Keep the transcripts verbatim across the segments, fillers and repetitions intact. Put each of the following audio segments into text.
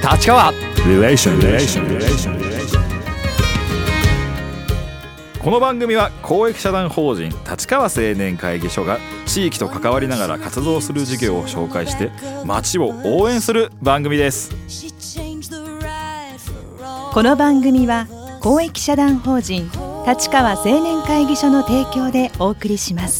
立川リレーションリレーションリレーション。この番組は公益社団法人立川青年会議所が地域と関わりながら活動する事業を紹介して町を応援する番組です。 この番組は公益社団法人立川青年会議所の提供でお送りします。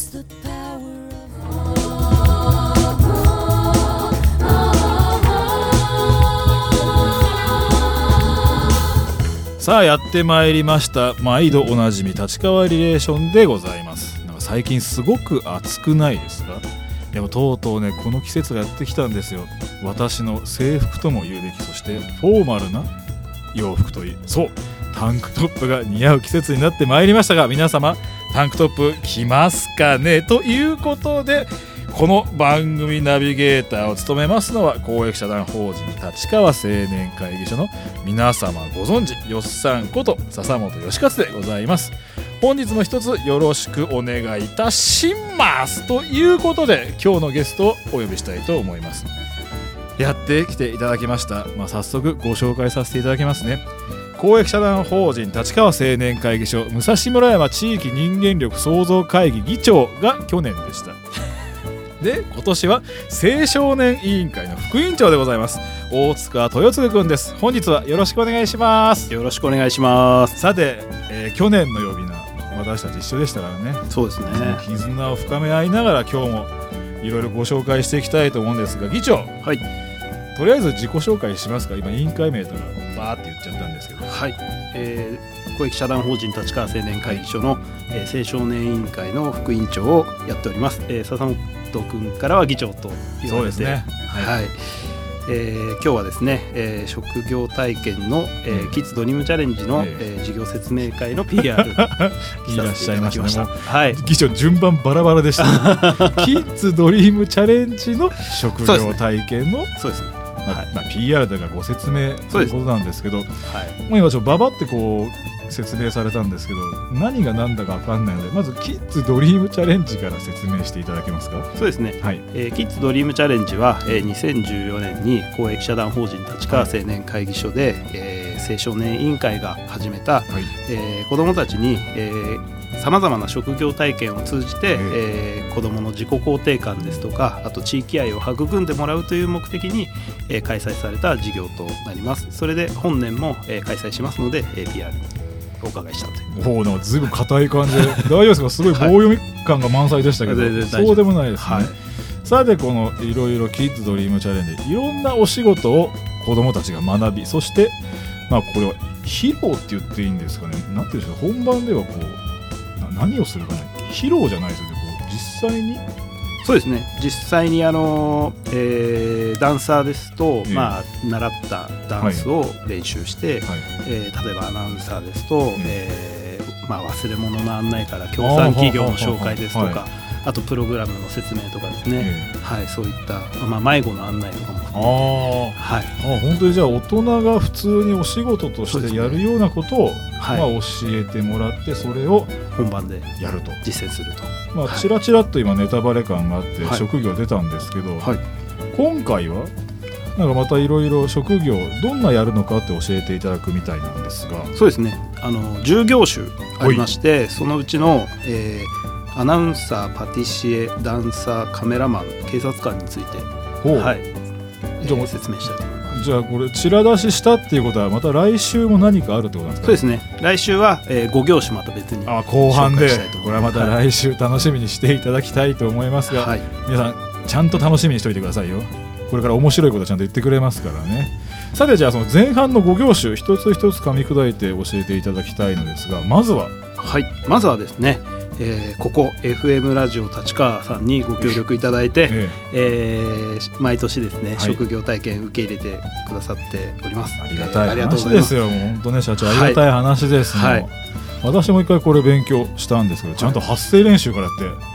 さあやってまいりました。毎度おなじみ立川リレーションでございます。なんか最近すごく暑くないですか？でもとうとうね、この季節がやってきたんですよ。私の制服とも言うべき、そしてフォーマルな洋服といい、そうタンクトップが似合う季節になってまいりましたが、皆様タンクトップ着ますかね？ということで、この番組ナビゲーターを務めますのは公益社団法人立川青年会議所の皆様ご存知、よっさんこと笹本義勝でございます。本日も一つよろしくお願いいたしますということで、今日のゲストをお呼びしたいと思います。やってきていただきました、まあ、早速ご紹介させていただきますね。公益社団法人立川青年会議所武蔵村山地域人間力創造会議議長が去年でした。で、今年は青少年委員会の副委員長でございます。大塚豊次くんです。本日はよろしくお願いします。 よろしくお願いします。 さて、えー、去年の呼び名、私たち一緒でしたからね。 そうですね。 絆を深め合いながら今日もいろいろご紹介していきたいと思うんですが、議長、はい、とりあえず自己紹介しますか？今委員会名とかバーって言っちゃったんですけど。 はい、えー、公益社団法人立川青年会議所の、えー、青少年委員会の副委員長をやっております。えー、笹本君からは議長と言われて、そうですね、はいはい、えー、今日はですね、えー、職業体験の、えー、キッズドリームチャレンジの、えーえー、事業説明会の ピーアールいらっしゃいましたね。もう、 はい、 議長順番バラバラでした、ね、キッズドリームチャレンジの職業体験の、 そうですね、 まあはい、まあ、ピーアール というかご説明ということなんですけど、はい、もう今ちょっとババってこう説明されたんですけど、何が何だか分かんないので、まずキッズドリームチャレンジから説明していただけますか？ そうですね、はい、えー、キッズドリームチャレンジは、えー、にせんじゅうよねんに公益社団法人立川青年会議所で、はい、えー、青少年委員会が始めた、はい、えー、子どもたちに、えーさまざまな職業体験を通じて、えー、子どもの自己肯定感ですとか、あと地域愛を育んでもらうという目的に、えー、開催された事業となります。それで本年も、えー、開催しますので、えー、ピーアール にお伺いしたという。 おお、なんかずいぶん硬い感じで大丈夫ですか？すごい棒読み感が満載でしたけど、はい、そうでもないですね、はい、さて、このいろいろキッズドリームチャレンジ、いろんなお仕事を子どもたちが学び、そして、まあ、これは披露って言っていいんですかね、なんていうんでしょう、本番ではこう何をするかね、披露じゃないですよね、こう実際に。 そうですね、実際にあの、えー、ダンサーですと、えーまあ、習ったダンスを練習して、はいはい、えー、例えばアナウンサーですと、うん、えーまあ、忘れ物の案内から協賛企業の紹介ですとか、あとプログラムの説明とかですね、えーはい、そういった、まあ、迷子の案内とかも含めて、あ、 はい、あ、本当にじゃあ大人が普通にお仕事としてやるようなことを、ね、まあ、教えてもらって、それを本番でやると、 実践すると、 まあ、ちらちらっと今ネタバレ感があって職業出たんですけど、はいはい、今回はなんかまたいろいろ職業どんなやるのかって教えていただくみたいなんですが。 そうですね、あのじゅう業種ありまして、そのうちの、えー、アナウンサー、パティシエ、ダンサー、カメラマン、警察官について、はい、じゃあ、えー、説明したいと思います。 じゃあこれちら出ししたっていうことは、また来週も何かあるってことなんですか？ そうですね、来週は、えー、ご業種また別にあ後半で、これはまた来週楽しみにしていただきたいと思いますが、はい、皆さんちゃんと楽しみにしておいてくださいよ。これから面白いことちゃんと言ってくれますからね。さて、じゃあその前半のご業種一つ一つ噛み砕いて教えていただきたいのですが、まずははい、まずはですね、えー、ここ エフエム ラジオ立川さんにご協力いただいて、えええー、毎年ですね、はい、職業体験受け入れてくださっております。 ありがたい話ですよ、もう本当ね、社長ありがたい話ですね、はい、私も一回これ勉強したんですけど、ちゃんと発声練習からやって、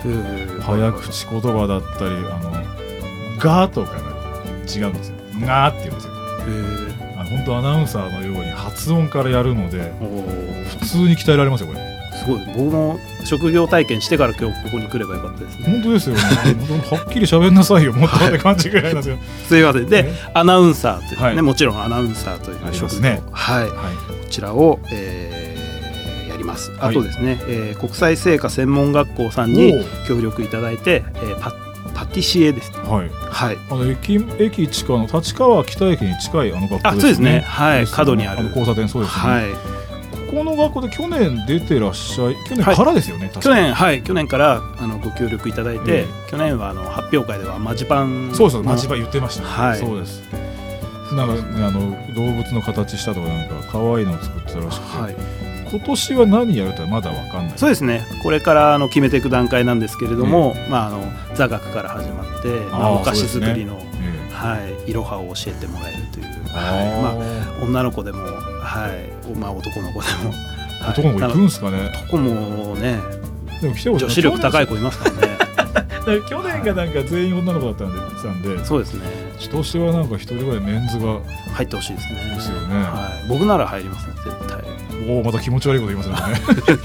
はい、早口言葉だったり、あのガーとかが違うんですよ、ガーって言うんですよ。あの本当アナウンサーのように発音からやるので、普通に鍛えられますよこれ。 すすごい僕も職業体験してから今日ここに来ればよかったですね。 本当ですよねはっきり喋んなさいよもっとって感じぐらいなんですよすいません。でアナウンサーというね、 はい、 もちろんアナウンサーという職業、 ね、 はいはい、こちらを、えー、やります。あとですね、はい、えー、国際製菓専門学校さんに協力いただいて、えー、パ, パティシエですね、はいはい、 あの 駅, 駅地下の立川北駅に近いあの学校ですね。 あそうですね、はい、角にあるあの交差点そうですね、はい、この学校で去年出てらっしゃい去年からですよね、はい、 去年はい去年からあのご協力いただいて、えー、去年はあの発表会ではマジパンそうそうマジパン言ってました、 はい、 そうですなんか、ね、あの動物の形したとかなんか可愛いのを作ってたらしくて、はい、今年は何やるとはまだ分かんない。 そうですねこれからあの決めていく段階なんですけれども、えーまあ、あの座学から始まって、まあ、お菓子作りの、ねえーはい、いろはを教えてもらえるという、はいまあ、女の子でも、はいまあ、男の子でも、 はい、男の子行くんですかね。 男もねでも来てほしい女子力高い子いますからね去年がなんか全員女の子だったんで、たんでそうですね今年はなんか一人ぐらいメンズが入ってほしいですね。 ですよね、 はい、僕なら入りますね絶対。 おおまた気持ち悪いこと言いますね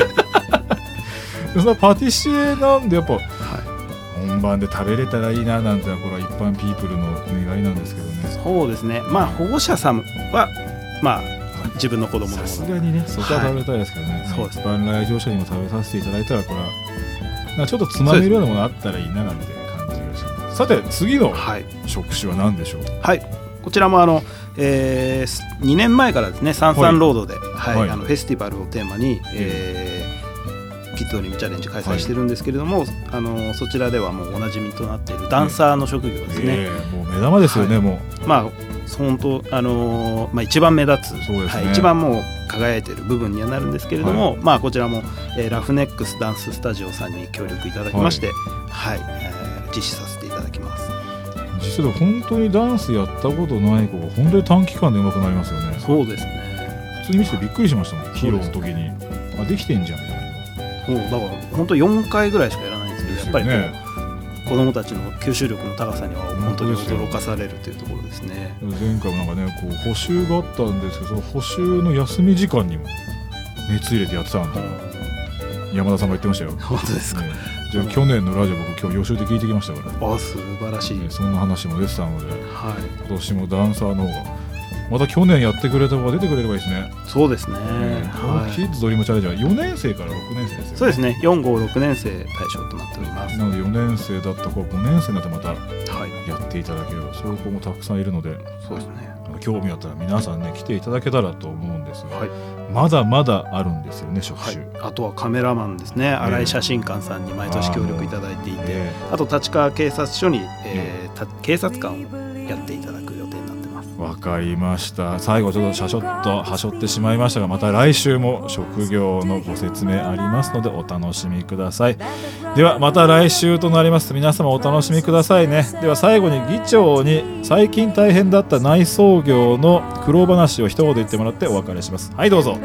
そのパティシエなんでやっぱ、はい、本番で食べれたらいいななんてこれは一般ピープルの願いなんですけどね。 そうですねまあ保護者さんはまあ自分の子供のものさすがにねそこは食べたいですけどね、はい、そうです。一般来場者にも食べさせていただいたらこれはなんかちょっとつまめるようなものあったらいいななんて感じがします。さて次の職種は何でしょう。 はい、はい、こちらもあの、えー、にねんまえからですねサンサンロードで、はいはい、あのフェスティバルをテーマに、えー、キッズドリームチャレンジ開催してるんですけれども、はい、あのそちらではもうおなじみとなっているダンサーの職業ですね、 えー、もう目玉ですよね、はい、もうまあ本当あのーまあ、一番目立つ、 そうですね、 はい、一番もう輝いている部分にはなるんですけれども、はいまあ、こちらも、えー、ラフネックスダンススタジオさんに協力いただきまして、はいはいえー、実施させていただきます。 実際本当にダンスやったことない子が本当に短期間で上手くなりますよね。 そうですね普通に見ててびっくりしましたもん披露の時にあできてんじゃんみたいな。 そうだから本当よんかいぐらいしかやらないんですけどですやっぱり、 ね、 子どもたちの吸収力の高さには本当に驚かされるというところですね。 前回もなんかねこう補習があったんですけどその補習の休み時間にも熱入れてやってたんですよ、うん、山田さんが言ってましたよ。 本当ですか、ね、 じゃあ去年のラジオ僕今日予習で聞いてきましたから。 あ素晴らしい、 ね、そんな話も出てたので、はい、 今年もダンサーの方がまた去年やってくれた子が出てくれればいいですね。 そうですね、 えーはい、キッズドリームチャレンジはよねん生からろくねん生ですよね。 そうですねよん、ご、ろくねん生対象となっております。 なのでよねん生だった子はごねん生になってまたやっていただける、はい、そういう子もたくさんいるので、 そうですね、 興味あったら皆さんね来ていただけたらと思うんですが、 はい、 まだまだあるんですよね職種、 はい、あとはカメラマンですね、新井写真館さんに毎年協力いただいていて、えー、あと立川警察署に、えー、警察官をやっていただく予定になってます。 わかりました。最後ちょっとしゃしょっとはしょってしまいましたがまた来週も職業のご説明ありますのでお楽しみください。ではまた来週となります。皆様お楽しみくださいね。では最後に議長に最近大変だった内装業の苦労話を一言言ってもらってお別れします。はいどうぞ。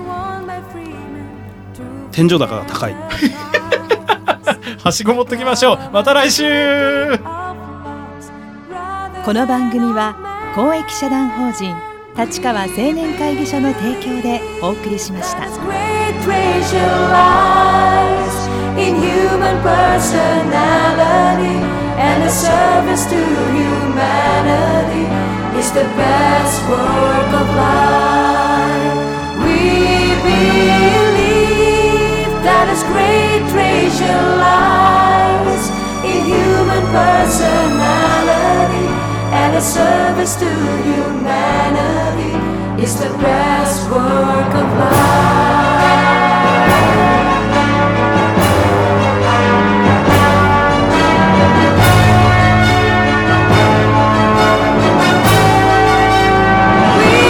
天井高が高いはしご持ってきましょう。また来週。 この番組は公益社団法人立川青年会議所の提供でお送りしました。 And a service to humanity is the best work of life. We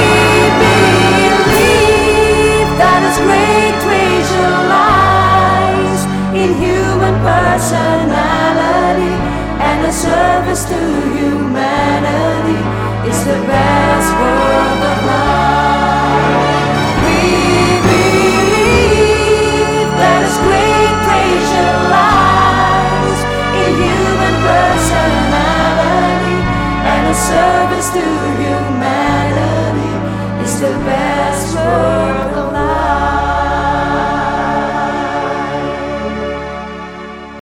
believe that His great treasure lies in human personality, and a service to humanity is the best work of life.